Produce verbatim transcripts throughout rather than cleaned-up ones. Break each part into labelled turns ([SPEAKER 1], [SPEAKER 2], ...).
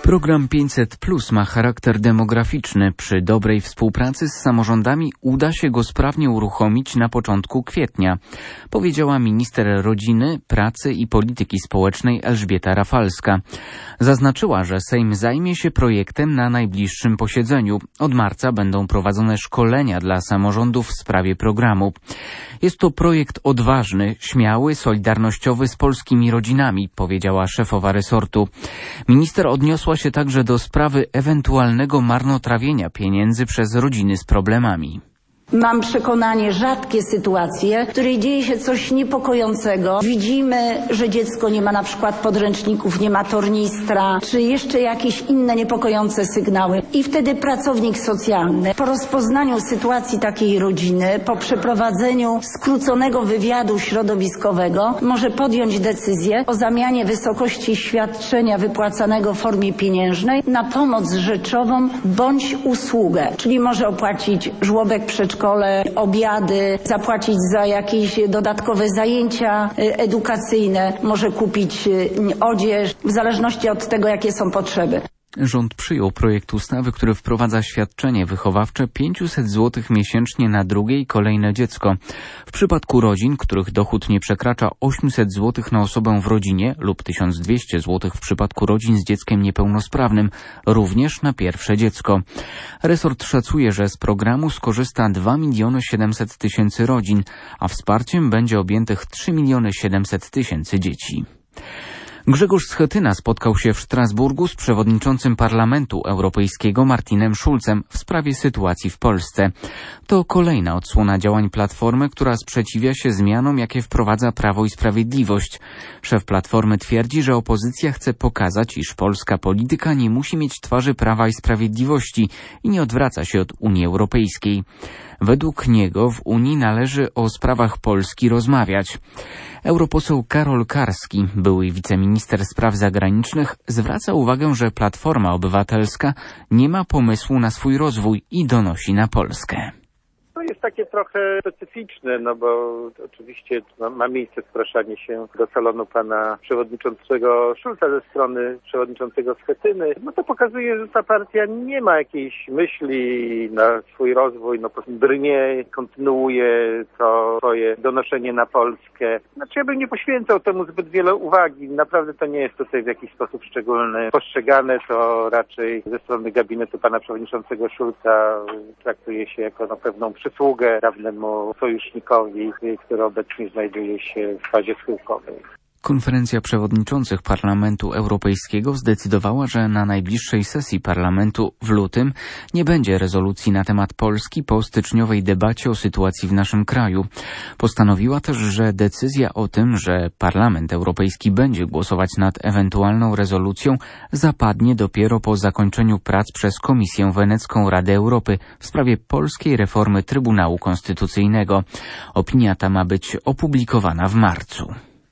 [SPEAKER 1] Program pięćset plus ma charakter demograficzny. Przy dobrej współpracy z samorządami uda się go sprawnie uruchomić na początku kwietnia, powiedziała minister rodziny, pracy i polityki społecznej Elżbieta Rafalska. Zaznaczyła, że Sejm zajmie się projektem na najbliższym posiedzeniu. Od marca będą prowadzone szkolenia dla samorządów w sprawie programu. Jest to projekt odważny, śmiały, solidarnościowy z polskimi rodzinami, powiedziała szefowa resortu. Minister odniosła się także do sprawy ewentualnego marnotrawienia pieniędzy przez rodziny z problemami.
[SPEAKER 2] Mam przekonanie, rzadkie sytuacje, w której dzieje się coś niepokojącego. Widzimy, że dziecko nie ma na przykład podręczników, nie ma tornistra, czy jeszcze jakieś inne niepokojące sygnały. I wtedy pracownik socjalny po rozpoznaniu sytuacji takiej rodziny, po przeprowadzeniu skróconego wywiadu środowiskowego może podjąć decyzję o zamianie wysokości świadczenia wypłacanego w formie pieniężnej na pomoc rzeczową bądź usługę. Czyli może opłacić żłobek przedszkolny, szkole, obiady, zapłacić za jakieś dodatkowe zajęcia edukacyjne, może kupić odzież, w zależności od tego, jakie są potrzeby.
[SPEAKER 1] Rząd przyjął projekt ustawy, który wprowadza świadczenie wychowawcze pięćset złotych miesięcznie na drugie i kolejne dziecko. W przypadku rodzin, których dochód nie przekracza osiemset złotych na osobę w rodzinie lub tysiąc dwieście złotych w przypadku rodzin z dzieckiem niepełnosprawnym, również na pierwsze dziecko. Resort szacuje, że z programu skorzysta dwa miliony siedemset tysięcy rodzin, a wsparciem będzie objętych trzy miliony siedemset tysięcy dzieci. Grzegorz Schetyna spotkał się w Strasburgu z przewodniczącym Parlamentu Europejskiego Martinem Schulzem w sprawie sytuacji w Polsce. To kolejna odsłona działań Platformy, która sprzeciwia się zmianom, jakie wprowadza Prawo i Sprawiedliwość. Szef Platformy twierdzi, że opozycja chce pokazać, iż polska polityka nie musi mieć twarzy Prawa i Sprawiedliwości i nie odwraca się od Unii Europejskiej. Według niego w Unii należy o sprawach Polski rozmawiać. Europoseł Karol Karski, były wiceminister spraw zagranicznych, zwraca uwagę, że Platforma Obywatelska nie ma pomysłu na swój rozwój i donosi na Polskę.
[SPEAKER 3] To jest takie trochę specyficzne, no bo oczywiście ma, ma miejsce spraszanie się do salonu pana przewodniczącego Schulza ze strony przewodniczącego Schetyny. No to pokazuje, że ta partia nie ma jakiejś myśli na swój rozwój, no po prostu brnie, kontynuuje to swoje donoszenie na Polskę. Znaczy ja bym nie poświęcał temu zbyt wiele uwagi. Naprawdę to nie jest tutaj w jakiś sposób szczególny postrzegane. To raczej ze strony gabinetu pana przewodniczącego Schulza traktuje się jako na pewną przysługę dawnemu sojusznikowi, który obecnie znajduje się w fazie schyłkowej.
[SPEAKER 1] Konferencja przewodniczących Parlamentu Europejskiego zdecydowała, że na najbliższej sesji Parlamentu w lutym nie będzie rezolucji na temat Polski po styczniowej debacie o sytuacji w naszym kraju. Postanowiła też, że decyzja o tym, że Parlament Europejski będzie głosować nad ewentualną rezolucją, zapadnie dopiero po zakończeniu prac przez Komisję Wenecką Rady Europy w sprawie polskiej reformy Trybunału Konstytucyjnego. Opinia ta ma być opublikowana w marcu.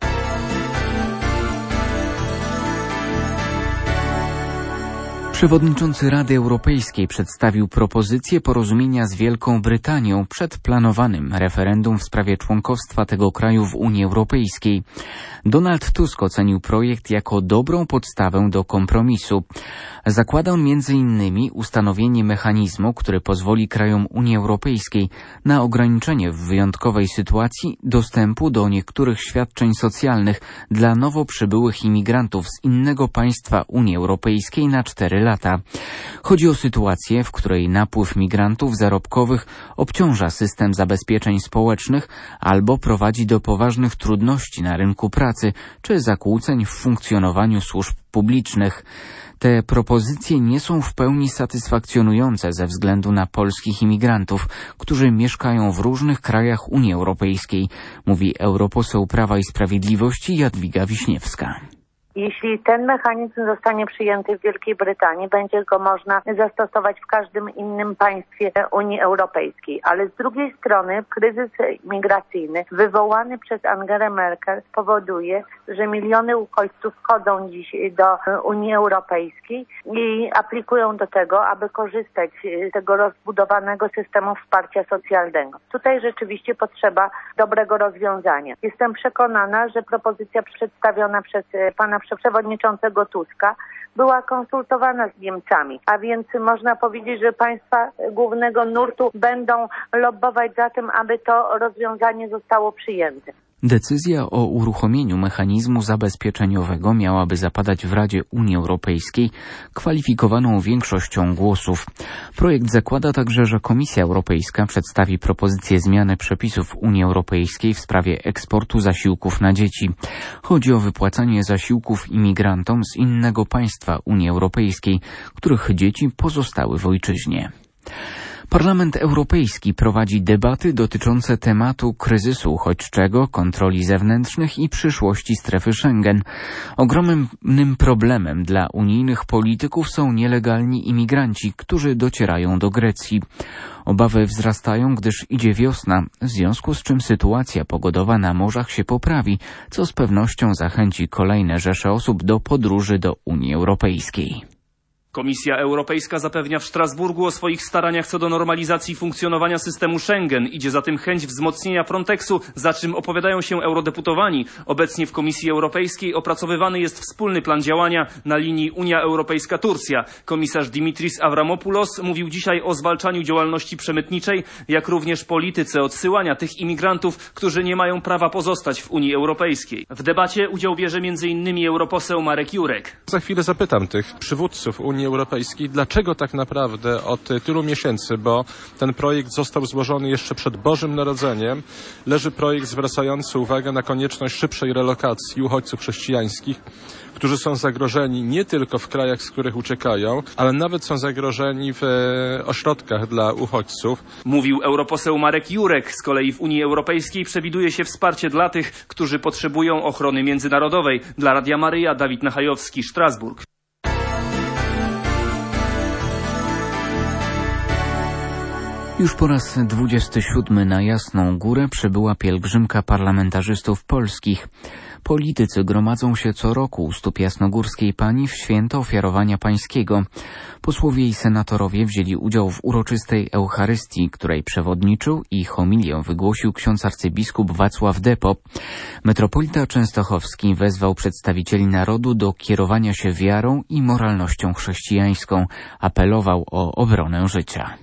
[SPEAKER 1] Przewodniczący Rady Europejskiej przedstawił propozycję porozumienia z Wielką Brytanią przed planowanym referendum w sprawie członkostwa tego kraju w Unii Europejskiej. Donald Tusk ocenił projekt jako dobrą podstawę do kompromisu. Zakłada on między innymi ustanowienie mechanizmu, który pozwoli krajom Unii Europejskiej na ograniczenie w wyjątkowej sytuacji dostępu do niektórych świadczeń socjalnych dla nowo przybyłych imigrantów z innego państwa Unii Europejskiej na cztery lata. Chodzi o sytuację, w której napływ migrantów zarobkowych obciąża system zabezpieczeń społecznych albo prowadzi do poważnych trudności na rynku pracy czy zakłóceń w funkcjonowaniu służb publicznych. Te propozycje nie są w pełni satysfakcjonujące ze względu na polskich imigrantów, którzy mieszkają w różnych krajach Unii Europejskiej, mówi europoseł Prawa i Sprawiedliwości Jadwiga Wiśniewska.
[SPEAKER 4] Jeśli ten mechanizm zostanie przyjęty w Wielkiej Brytanii, będzie go można zastosować w każdym innym państwie Unii Europejskiej. Ale z drugiej strony kryzys migracyjny wywołany przez Angelę Merkel powoduje, że miliony uchodźców wchodzą dziś do Unii Europejskiej i aplikują do tego, aby korzystać z tego rozbudowanego systemu wsparcia socjalnego. Tutaj rzeczywiście potrzeba dobrego rozwiązania. Jestem przekonana, że propozycja przedstawiona przez pana przewodniczącego Tuska była konsultowana z Niemcami, a więc można powiedzieć, że państwa głównego nurtu będą lobbować za tym, aby to rozwiązanie zostało przyjęte.
[SPEAKER 1] Decyzja o uruchomieniu mechanizmu zabezpieczeniowego miałaby zapadać w Radzie Unii Europejskiej kwalifikowaną większością głosów. Projekt zakłada także, że Komisja Europejska przedstawi propozycję zmiany przepisów Unii Europejskiej w sprawie eksportu zasiłków na dzieci. Chodzi o wypłacanie zasiłków imigrantom z innego państwa Unii Europejskiej, których dzieci pozostały w ojczyźnie. Parlament Europejski prowadzi debaty dotyczące tematu kryzysu uchodźczego, kontroli zewnętrznych i przyszłości strefy Schengen. Ogromnym problemem dla unijnych polityków są nielegalni imigranci, którzy docierają do Grecji. Obawy wzrastają, gdyż idzie wiosna, w związku z czym sytuacja pogodowa na morzach się poprawi, co z pewnością zachęci kolejne rzesze osób do podróży do Unii Europejskiej.
[SPEAKER 5] Komisja Europejska zapewnia w Strasburgu o swoich staraniach co do normalizacji funkcjonowania systemu Schengen. Idzie za tym chęć wzmocnienia Frontexu, za czym opowiadają się eurodeputowani. Obecnie w Komisji Europejskiej opracowywany jest wspólny plan działania na linii Unia Europejska-Turcja. Komisarz Dimitris Avramopoulos mówił dzisiaj o zwalczaniu działalności przemytniczej, jak również polityce odsyłania tych imigrantów, którzy nie mają prawa pozostać w Unii Europejskiej. W debacie udział bierze między innymi europoseł Marek Jurek.
[SPEAKER 6] Za chwilę zapytam tych przywódców Unii Europejskiej, dlaczego tak naprawdę od tylu miesięcy, bo ten projekt został złożony jeszcze przed Bożym Narodzeniem, leży projekt zwracający uwagę na konieczność szybszej relokacji uchodźców chrześcijańskich, którzy są zagrożeni nie tylko w krajach, z których uciekają, ale nawet są zagrożeni w e, ośrodkach dla uchodźców.
[SPEAKER 5] Mówił europoseł Marek Jurek. Z kolei w Unii Europejskiej przewiduje się wsparcie dla tych, którzy potrzebują ochrony międzynarodowej. Dla Radia Maryja, Dawid Nachajowski, Strasburg.
[SPEAKER 1] Już po raz dwudziesty siódmy na Jasną Górę przybyła pielgrzymka parlamentarzystów polskich. Politycy gromadzą się co roku u stóp Jasnogórskiej Pani w święto Ofiarowania Pańskiego. Posłowie i senatorowie wzięli udział w uroczystej Eucharystii, której przewodniczył i homilię wygłosił ksiądz arcybiskup Wacław Depo. Metropolita Częstochowski wezwał przedstawicieli narodu do kierowania się wiarą i moralnością chrześcijańską. Apelował o obronę życia.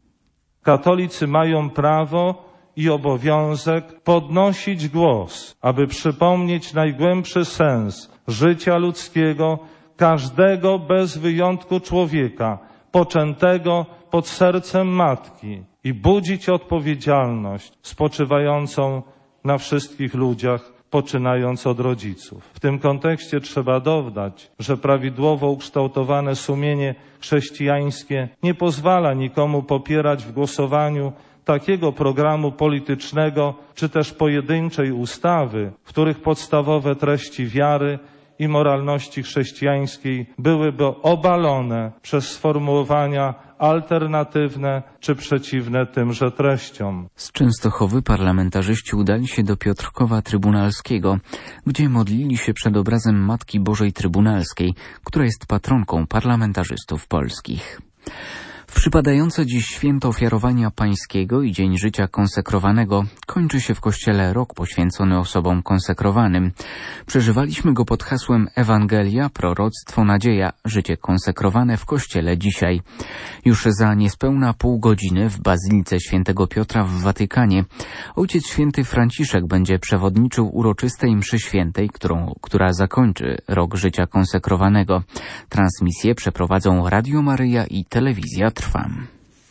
[SPEAKER 7] Katolicy mają prawo i obowiązek podnosić głos, aby przypomnieć najgłębszy sens życia ludzkiego, każdego bez wyjątku człowieka, poczętego pod sercem matki i budzić odpowiedzialność spoczywającą na wszystkich ludziach, poczynając od rodziców. W tym kontekście trzeba dodać, że prawidłowo ukształtowane sumienie chrześcijańskie nie pozwala nikomu popierać w głosowaniu takiego programu politycznego czy też pojedynczej ustawy, w których podstawowe treści wiary i moralności chrześcijańskiej byłyby obalone przez sformułowania alternatywne czy przeciwne tymże treściom.
[SPEAKER 1] Z Częstochowy parlamentarzyści udali się do Piotrkowa Trybunalskiego, gdzie modlili się przed obrazem Matki Bożej Trybunalskiej, która jest patronką parlamentarzystów polskich. W przypadające dziś święto Ofiarowania Pańskiego i Dzień Życia Konsekrowanego kończy się w Kościele rok poświęcony osobom konsekrowanym. Przeżywaliśmy go pod hasłem Ewangelia, proroctwo, nadzieja, życie konsekrowane w Kościele dzisiaj. Już za niespełna pół godziny w Bazylice Świętego Piotra w Watykanie Ojciec Święty Franciszek będzie przewodniczył uroczystej mszy świętej, którą, która zakończy rok życia konsekrowanego. Transmisję przeprowadzą Radio Maryja i Telewizja Trwam.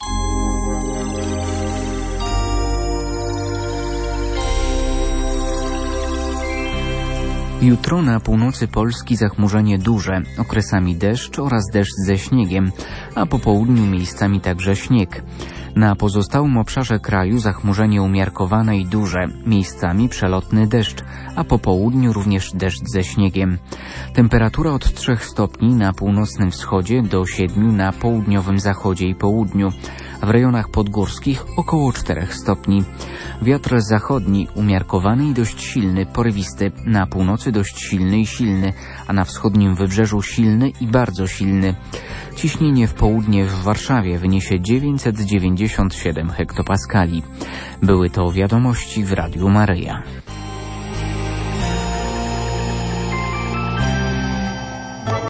[SPEAKER 1] Jutro na północy Polski zachmurzenie duże, okresami deszcz oraz deszcz ze śniegiem, a po południu miejscami także śnieg. Na pozostałym obszarze kraju zachmurzenie umiarkowane i duże, miejscami przelotny deszcz, a po południu również deszcz ze śniegiem. Temperatura od trzech stopni na północnym wschodzie do siedmiu na południowym zachodzie i południu. W rejonach podgórskich około czterech stopni. Wiatr zachodni umiarkowany i dość silny, porywisty, na północy dość silny i silny, a na wschodnim wybrzeżu silny i bardzo silny. Ciśnienie w południe w Warszawie wyniesie dziewięćset dziewięćdziesiąt siedem hektopaskali. Były to wiadomości w Radiu Maryja.